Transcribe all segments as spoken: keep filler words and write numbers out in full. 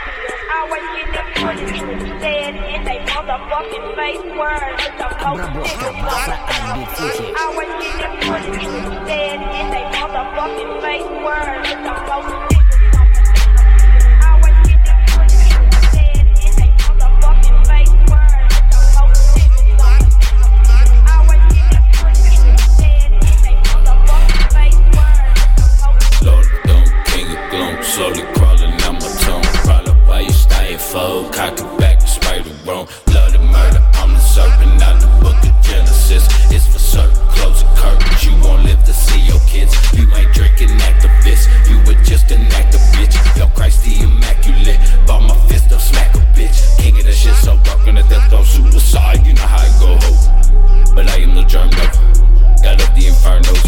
Always get them footage, dead in they motherfucking face. Word is the most niggas. Always get them footage, dead in they motherfucking face. Word is the most niggas. Always get them footage, dead in they motherfucking face. Word is the most niggas. Always get them footage, dead in they motherfucking face. Word is the most niggas. Lord, don't king of gloom, slowly crawling out my tongue. Probably why you stay fold, cock it back, spray the wrong. Love the murder, I'm the serpent, not the book of Genesis. It's for certain, close the curtains, you won't live to see your kids. You ain't drinking activist, you were just an active bitch. Yo, Christ the Immaculate, bought my fist up, smack a bitch. King of the shit, so rockin' the death row, suicide, you know how it go, ho. But I am no germ, no. Got up the infernos.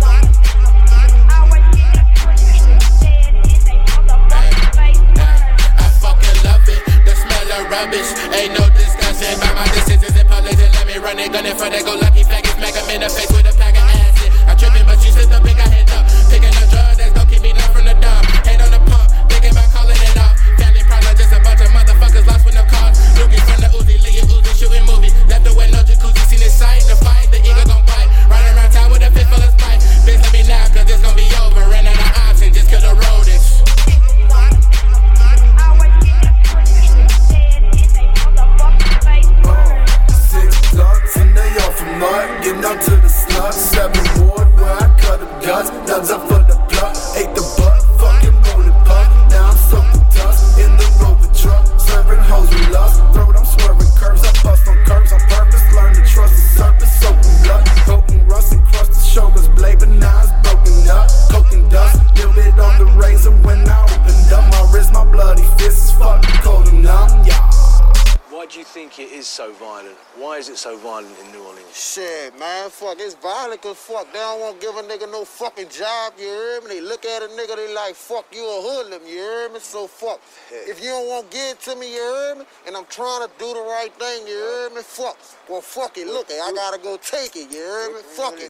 Rubbish, ain't no discussion about my decisions and politics. Let me run it, gun it for they go lucky faggots. Smack 'em in the face with a pack of acid. I'm tripping, but you sit up, pick a head up. Picking up drugs that's gon' keep me down from the dump. Hate on the pump, thinking about calling it off. Family problem, just a bunch of motherfuckers lost with no cars. Looking from the Uzi, Leah Uzi, shooting movie. Left away, no jacuzzi, seen this sight. The fight, the eagle gon' bite. Riding around town with a fist full of spite. Bitch, let me now, cause it's gon' be over. Ran out of options, just kill the rodents. Getting out to the slug, seven ward where I cut them guts. Nuts up for the plug, ate the butt, fucking rolling puck. Now I'm soaking dust in the rover truck, serving hoes with lust. Throat, I'm swerving curves, I bust on curves on purpose. Learn to trust the surface, soaking blood, poking rust and crust the shoulders, blade, but now it's broken up. Coking dust, little bit on the razor when I opened up my wrist. My bloody fist is fucking cold and numb, yeah. Why do you think it is so violent? Why is it so violent in New Orleans? Shit, man, fuck, it's violent cause fuck, they don't want to give a nigga no fucking job, you hear me? They look at a nigga, they like, fuck, you a hoodlum, you hear me? So fuck, if you don't want to give it to me, you hear me? And I'm trying to do the right thing, you hear me? Fuck, well fuck it, look, I gotta go take it, you hear me? Fuck it.